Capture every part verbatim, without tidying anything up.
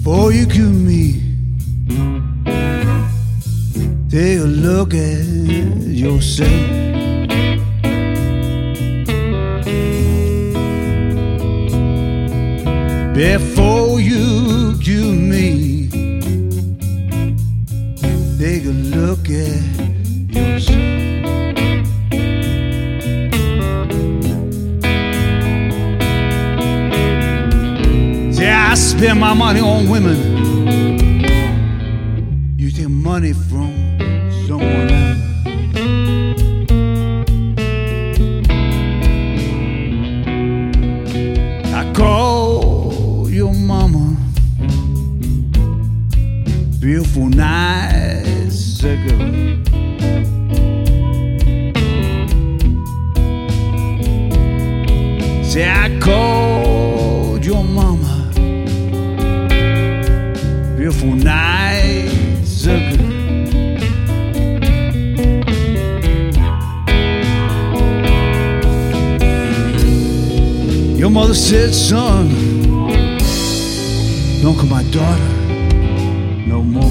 Before you kill me, take a look at yourself. Before you kill me, take a look at yourself. See, I spend my money on women. You take money from someone else. I call your mama, beautiful, nice girl. Say I called your mama, beautiful, nice girl. Your mother said, son, don't call my daughter no more.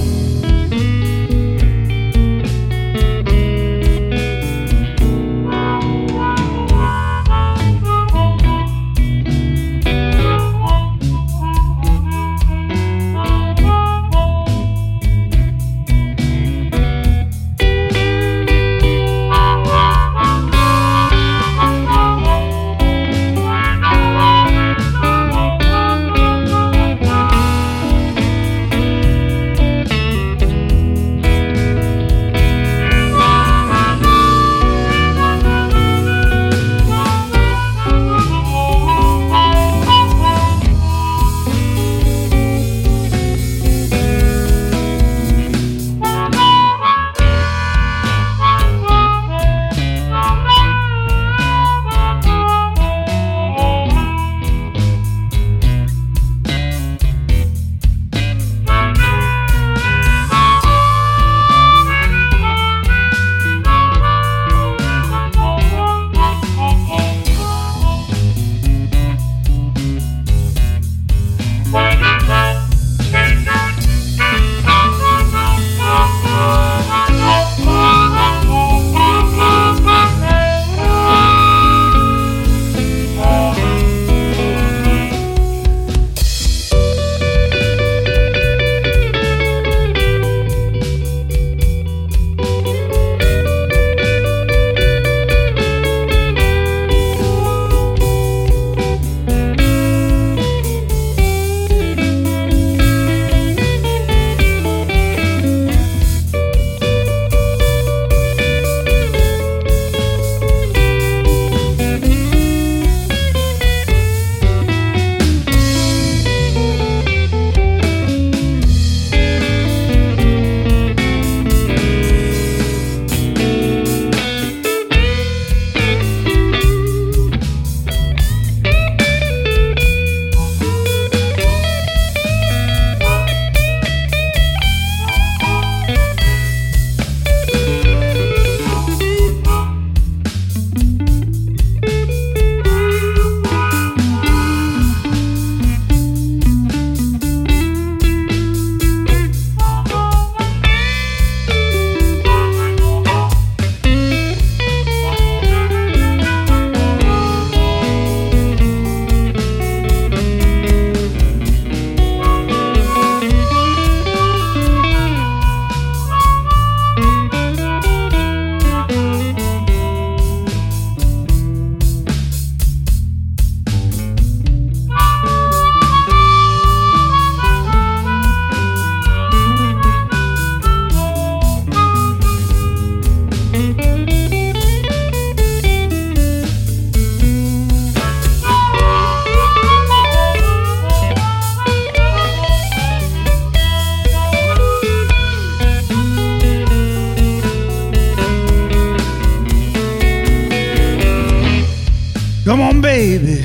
Come on, baby,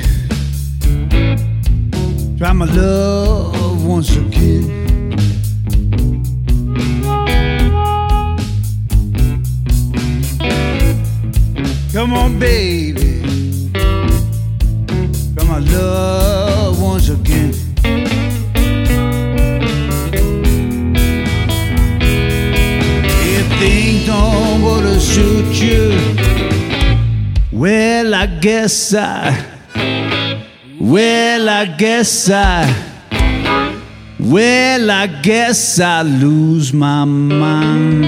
try my love once again. Come on, baby, try my love once again. guess I, well, I guess I, well, I guess I lose my mind.